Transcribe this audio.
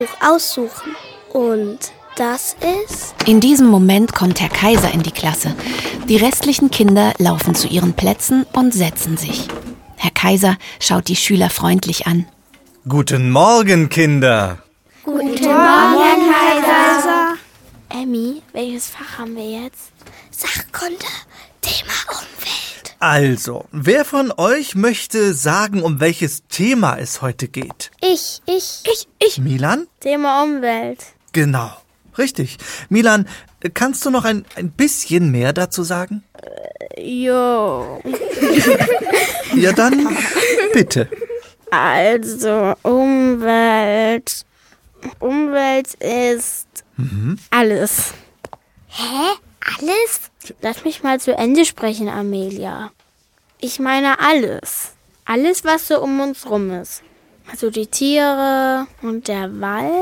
aussuchen. Und das ist... In diesem Moment kommt Herr Kaiser in die Klasse. Die restlichen Kinder laufen zu ihren Plätzen und setzen sich. Herr Kaiser schaut die Schüler freundlich an. Guten Morgen, Kinder. Guten Morgen, Herr Kaiser. Emmy, welches Fach haben wir jetzt? Sachkunde, Thema Umwelt. Also, wer von euch möchte sagen, um welches Thema es heute geht? Ich. Milan? Thema Umwelt. Genau, richtig. Milan, kannst du noch ein bisschen mehr dazu sagen? Jo. Ja, dann bitte. Also, Umwelt. Umwelt ist alles. Hä? Alles? Lass mich mal zu Ende sprechen, Amelia. Ich meine alles. Alles, was so um uns rum ist. Also die Tiere und der Wald.